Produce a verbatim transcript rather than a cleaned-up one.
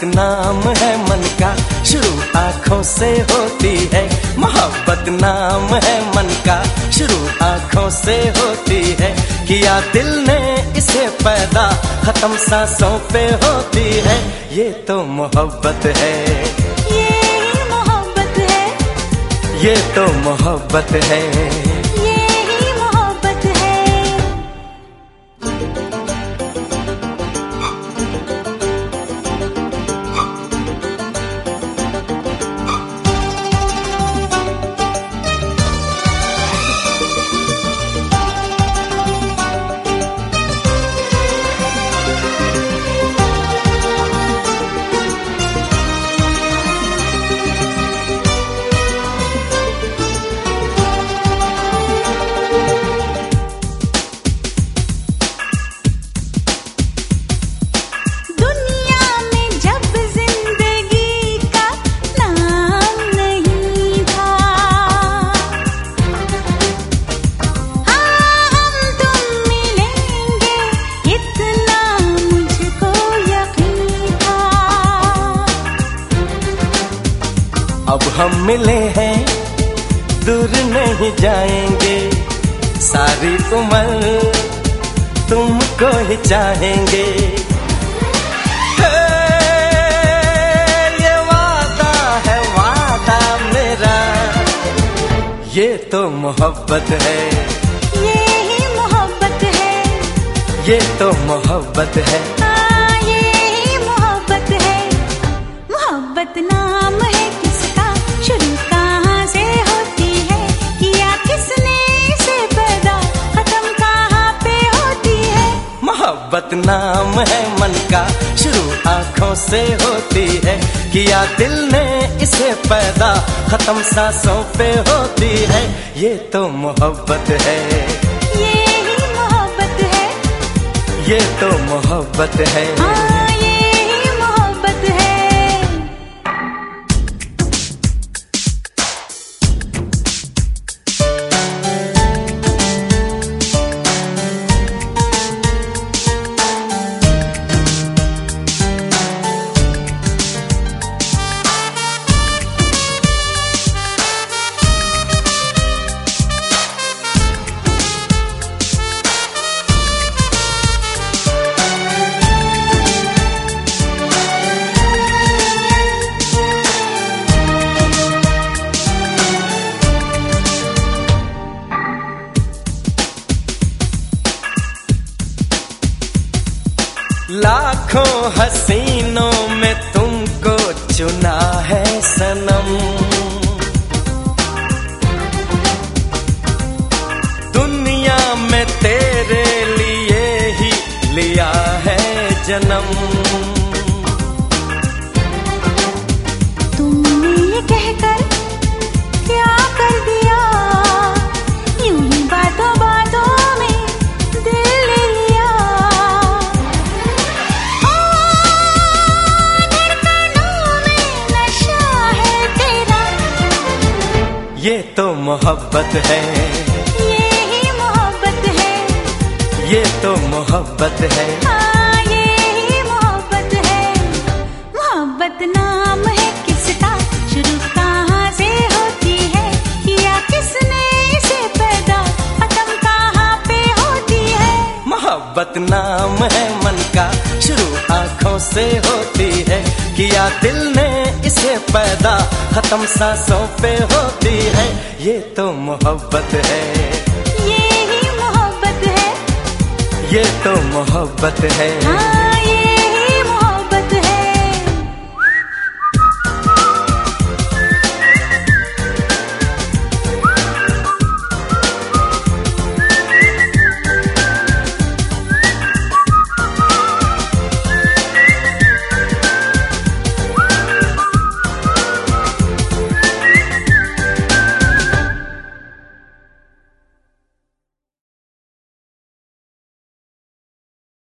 नाम है मन का, शुरू आँखों से होती है। मोहब्बत नाम है मन का, शुरू आँखों से होती है। किया दिल ने इसे पैदा, खत्म सांसों पे होती है। ये तो मोहब्बत है, ये मोहब्बत है, ये तो मोहब्बत है। अब हम मिले हैं, दूर नहीं जाएंगे, सारी उम्र तुमको ही चाहेंगे। ये वादा है वादा मेरा, ये तो मोहब्बत है, ये ही मोहब्बत है, ये तो मोहब्बत है। हाँ ये ही मोहब्बत है। मोहब्बत नाम है किसका, शुरू कहाँ से होती है, किया किसने इसे पैदा, खत्म कहाँ पे होती है। मोहब्बत नाम है मन का, शुरू आँखों से होती है। किया दिल ने इसे पैदा, खत्म सांसों पे होती है। ये तो मोहब्बत है, ये ही मोहब्बत है, ये तो मोहब्बत है। हाँ ये ही मोहब्बत है। लाखों हसीनों में तुमको चुना है सनम, दुनिया में तेरे लिए ही लिया है जन्म। तुमने ये कहकर क्या कर दिया, यूं ही बातों बातों में दिल ले लिया। ओ धड़कनों में नशा है तेरा, ये तो मोहब्बत है, ये ही मोहब्बत है, ये तो मोहब्बत है। हाँ ये ही मोहब्बत है। मोहब्बत नाम है किसका, शुरू कहाँ से होती है, किया किसने इसे पैदा, खत्म कहाँ पे होती है। मोहब्बत नाम है मन का, शुरू आँखों से होती है। किया दिल ने इसे पैदा, खत्म सांसों पे होती है। ये तो मोहब्बत है, ये ही मोहब्बत है, ये तो मोहब्बत है। हाँ